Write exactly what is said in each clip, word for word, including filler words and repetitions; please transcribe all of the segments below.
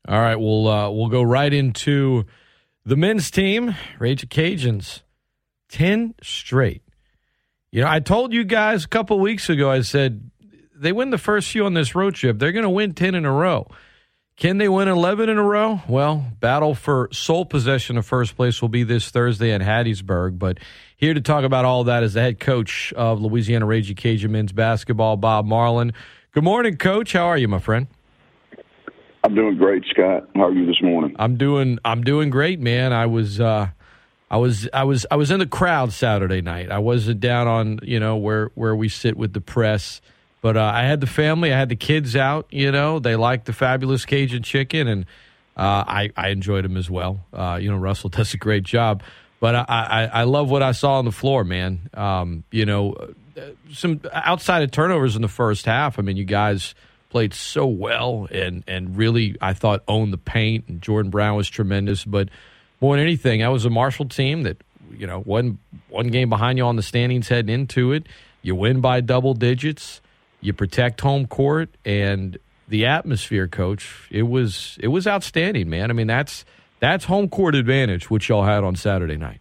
All right, we'll uh, we'll go right into the men's team, Ragin' Cajuns, ten straight. You know, I told you guys a couple weeks ago, I said they win the first few on this road trip, they're going to win ten in a row. Can they win eleven in a row? Well, battle for sole possession of first place will be this Thursday at Hattiesburg. But here to talk about all that is the head coach of Louisiana Ragin' Cajun men's basketball, Bob Marlin. Good morning, Coach. How are you, my friend? I'm doing great, Scott. How are you this morning? I'm doing. I'm doing great, man. I was. Uh, I was. I was. I was in the crowd Saturday night. I wasn't down on you know where where we sit with the press. But uh, I had the family, I had the kids out, you know. They liked the fabulous Cajun chicken, and uh, I, I enjoyed them as well. Uh, you know, Russell does a great job. But I, I, I love what I saw on the floor, man. Um, you know, some outside of turnovers in the first half. I mean, you guys played so well and, and really, I thought, owned the paint. And Jordan Brown was tremendous. But more than anything, that was a Marshall team that, you know, one, one game behind you on the standings heading into it. You win by double digits. You protect home court, and the atmosphere, Coach, it was it was outstanding, man. I mean, that's that's home court advantage, which y'all had on Saturday night.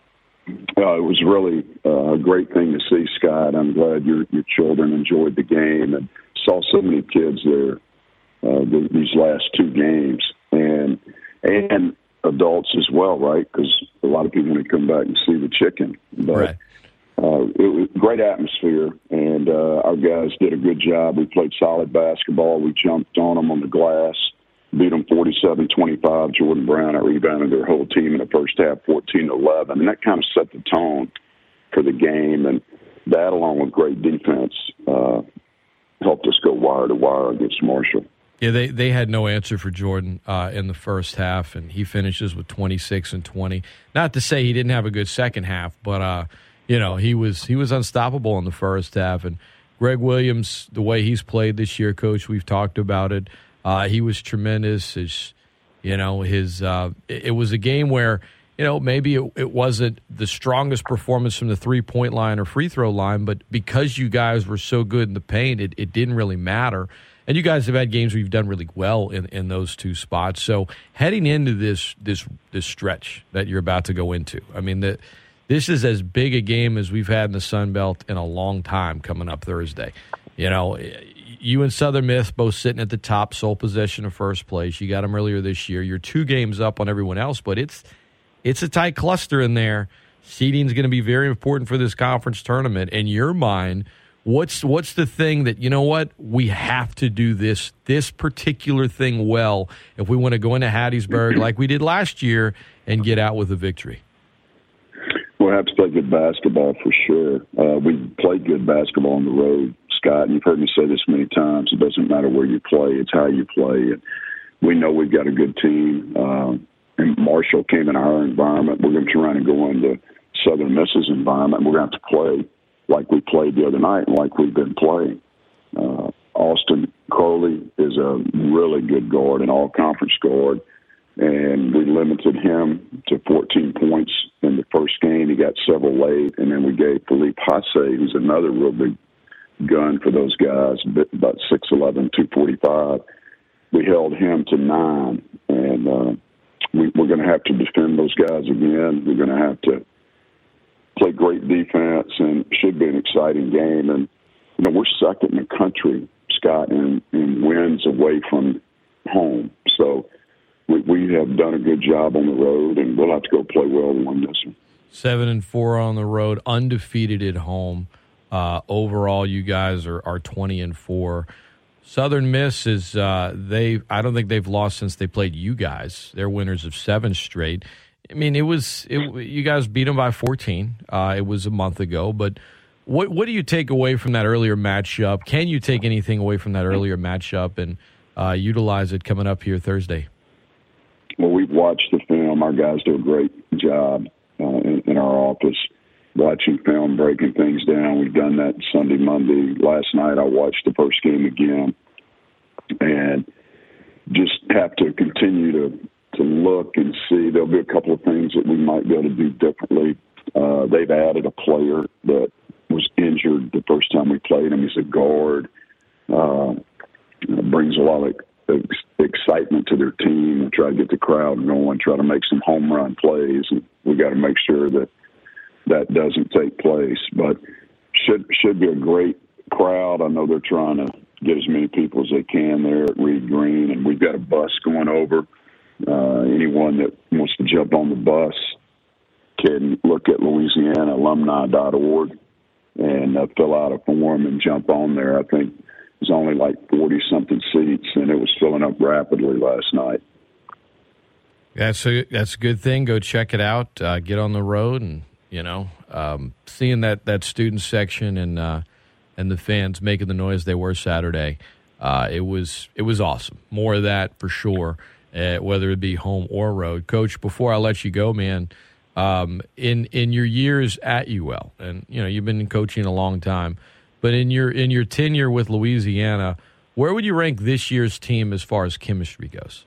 Uh, it was really uh, a great thing to see, Scott. I'm glad your your children enjoyed the game and saw so many kids there uh, the, these last two games, and and adults as well, right? Because a lot of people want to come back and see the chicken. But, right. Uh, it was a great atmosphere, and uh, our guys did a good job. We played solid basketball. We jumped on them on the glass, beat them forty-seven twenty-five. Jordan Brown out-rebounded their whole team in the first half, fourteen to eleven. And that kind of set the tone for the game. And that, along with great defense, uh, helped us go wire to wire against Marshall. Yeah, they, they had no answer for Jordan uh, in the first half, and he finishes with twenty-six and twenty. Not to say he didn't have a good second half, but uh, – You know, he was he was unstoppable in the first half. And Greg Williams, the way he's played this year, Coach, we've talked about it. Uh, he was tremendous. His, you know, his uh, it, it was a game where, you know, maybe it, it wasn't the strongest performance from the three-point line or free throw line, but because you guys were so good in the paint, it, it didn't really matter. And you guys have had games where you've done really well in, in those two spots. So heading into this this this stretch that you're about to go into, I mean, the this is as big a game as we've had in the Sun Belt in a long time coming up Thursday. You know, you and Southern Miss both sitting at the top, sole possession of first place. You got them earlier this year. You're two games up on everyone else, but it's it's a tight cluster in there. Seeding is going to be very important for this conference tournament. In your mind, what's what's the thing that, you know what, we have to do this this particular thing well if we want to go into Hattiesburg like we did last year and get out with a victory? We'll have to play good basketball for sure. Uh, we played good basketball on the road, Scott, and you've heard me say this many times. It doesn't matter where you play, it's how you play. And we know we've got a good team. Um, and Marshall came in our environment. We're going to try and go into Southern Miss's environment. We're going to have to play like we played the other night and like we've been playing. Uh, Austin Crowley is a really good guard, an all-conference guard. And we limited him to fourteen points in the first game. He got several late, and then we gave Philippe Hasse, who's another real big gun for those guys, about six eleven, two forty-five. We held him to nine, and uh, we, we're going to have to defend those guys again. We're going to have to play great defense, and it should be an exciting game. And, you know, we're second in the country, Scott, in, in wins away from home. So, We, we have done a good job on the road, and we'll have to go play well to win this one. Seven and four on the road, undefeated at home. Uh, overall, you guys are, are twenty and four. Southern Miss is uh, they. I don't think they've lost since they played you guys. They're winners of seven straight. I mean, it was it, you guys beat them by fourteen. Uh, it was a month ago, but what what do you take away from that earlier matchup? Can you take anything away from that earlier matchup and uh, utilize it coming up here Thursday? Well, we've watched the film. Our guys do a great job uh, in, in our office watching film, breaking things down. We've done that Sunday, Monday. Last night I watched the first game again and just have to continue to, to look and see. There'll be a couple of things that we might be able to do differently. Uh, they've added a player that was injured the first time we played him. He's a guard. Uh, brings a lot of ex- excitement to their team and try to get the crowd going, try to make some home run plays. And we got to make sure that that doesn't take place. But should should be a great crowd. I know they're trying to get as many people as they can there at Reed Green, and we've got a bus going over. Uh, anyone that wants to jump on the bus can look at Louisiana Alumni dot org and uh, fill out a form and jump on there. I think there's only like forty-something seats, and it was filling up rapidly last night. That's a, that's a good thing. Go check it out. Uh, get on the road, and, you know, um, seeing that, that student section and uh, and the fans making the noise they were Saturday, uh, it was it was awesome. More of that for sure, uh, whether it be home or road. Coach, before I let you go, man, um, in in your years at U L, and you know you've been coaching a long time, but in your in your tenure with Louisiana, where would you rank this year's team as far as chemistry goes?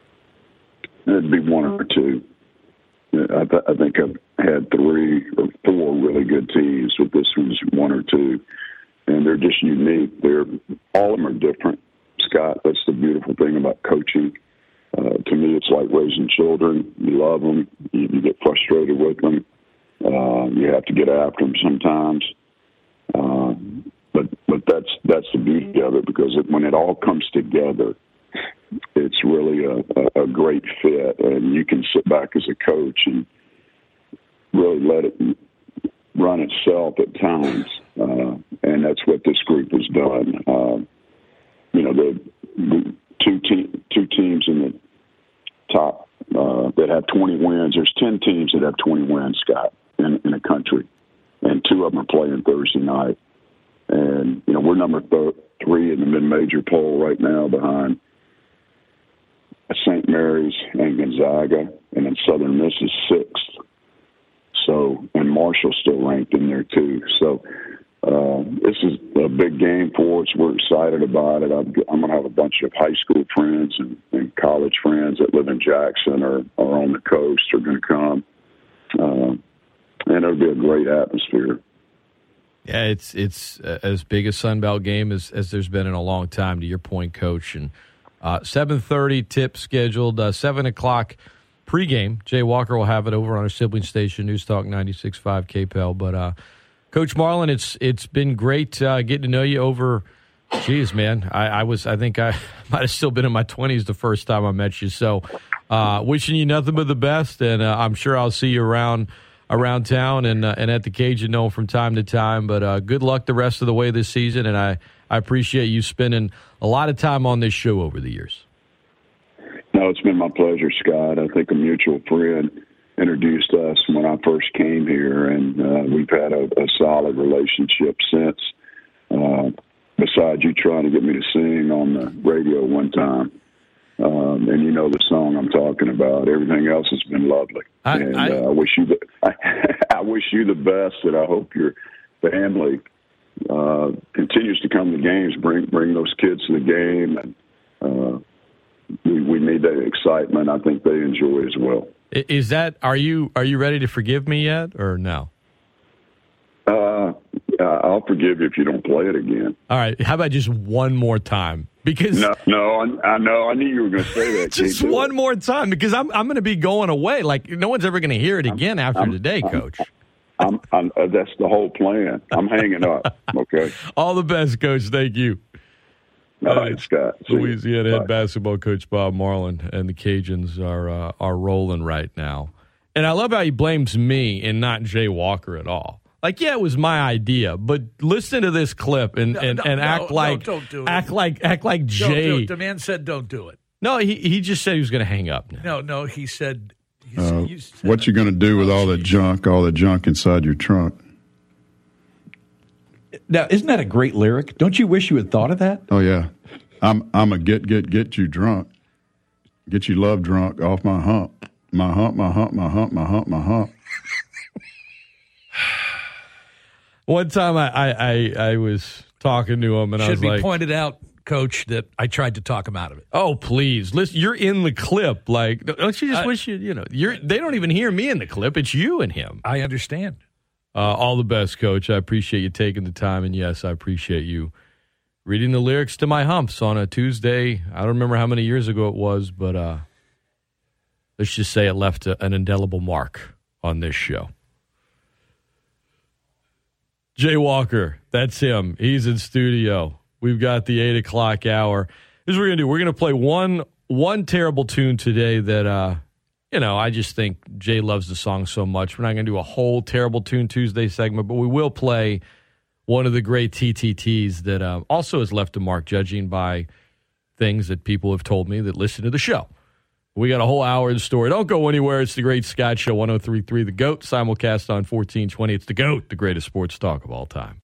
It'd be one or two. I, th- I think I've had three or four really good teams, but this one's one or two. And they're just unique. They're all of them are different. Scott, that's the beautiful thing about coaching. Uh, to me, it's like raising children. You love them. You, you get frustrated with them. Uh, you have to get after them sometimes. Uh, but but that's that's the beauty of it, because it, when it all comes together, it's really a, a, a great fit. And you can sit back as a coach and really let it run itself at times. Uh, and that's what this group has done. Uh, you know, the, the two, te- two teams in the top uh, that have twenty wins. There's ten teams that have twenty wins, Scott, in, in the country. And two of them are playing Thursday night. And, you know, we're number th- three in the mid-major poll right now behind Saint Mary's and Gonzaga. And then Southern Miss is sixth. So, and Marshall's still ranked in there too. So, uh, this is a big game for us. We're excited about it. I'm, I'm going to have a bunch of high school friends and, and college friends that live in Jackson or are on the coast are going to come. Uh, and it'll be a great atmosphere. Yeah, it's it's as big a Sun Belt game as, as there's been in a long time, to your point, Coach. And uh, seven thirty tip scheduled, uh, seven o'clock pregame. Jay Walker will have it over on our sibling station, News Talk ninety-six point five K P E L. But, uh, Coach Marlin, it's it's been great uh, getting to know you over, geez, man. I, I was, I think I might have still been in my twenties the first time I met you. So uh, wishing you nothing but the best, and uh, I'm sure I'll see you around around town and uh, and at the Cajun Dome from time to time. But uh, good luck the rest of the way this season, and I, I appreciate you spending a lot of time on this show over the years. No, it's been my pleasure, Scott. I think a mutual friend introduced us when I first came here, and uh, we've had a, a solid relationship since. Uh, besides you trying to get me to sing on the radio one time. Um, and you know the song I'm talking about. Everything else has been lovely, I, and I, uh, I wish you the I, I wish you the best. And I hope your family uh, continues to come to games. Bring bring those kids to the game, and uh, we, we need that excitement. I think they enjoy as well. Is that are you are you ready to forgive me yet, or no? Uh, I'll forgive you if you don't play it again. All right. How about just one more time? Because no, no, I, I know. I knew you were going to say that. Just one it. more time, because I'm I'm going to be going away. Like no one's ever going to hear it again I'm, after I'm, today, I'm, Coach. I'm, I'm, uh, that's the whole plan. I'm hanging up. Okay. All the best, Coach. Thank you. All right, Scott. See Louisiana head basketball coach Bob Marlin, and the Cajuns are uh, are rolling right now. And I love how he blames me and not Jay Walker at all. Like, yeah, it was my idea, but listen to this clip and, no, and, no, and no, act like no, don't do it. act like act like Jay. Don't do it. The man said, "Don't do it." No, he he just said he was going to hang up. Now. No, no, he said. He uh, said, you said what you going to do with all the junk, all the junk inside your trunk? Now, isn't that a great lyric? Don't you wish you had thought of that? Oh yeah, I'm I'm a get get get you drunk, get you love drunk off my hump, my hump, my hump, my hump, my hump, my hump. One time I, I, I, I was talking to him, and Should I was be like... pointed out, Coach, that I tried to talk him out of it. Oh, please. Listen, you're in the clip. Like, don't you just I, wish you, you know, you're, they don't even hear me in the clip. It's you and him. I understand. Uh, all the best, Coach. I appreciate you taking the time, and yes, I appreciate you reading the lyrics to my humps on a Tuesday. I don't remember how many years ago it was, but uh, let's just say it left a, an indelible mark on this show. Jay Walker, that's him. He's in studio. We've got the eight o'clock hour. Here's what we're going to do. We're going to play one one terrible tune today that, uh, you know, I just think Jay loves the song so much. We're not going to do a whole terrible tune Tuesday segment, but we will play one of the great T T Ts that uh, also has left a mark, judging by things that people have told me that listen to the show. We got a whole hour in the story. Don't go anywhere. It's the Great Scott Show, one oh three point three The GOAT, simulcast on fourteen twenty. It's the GOAT, the greatest sports talk of all time.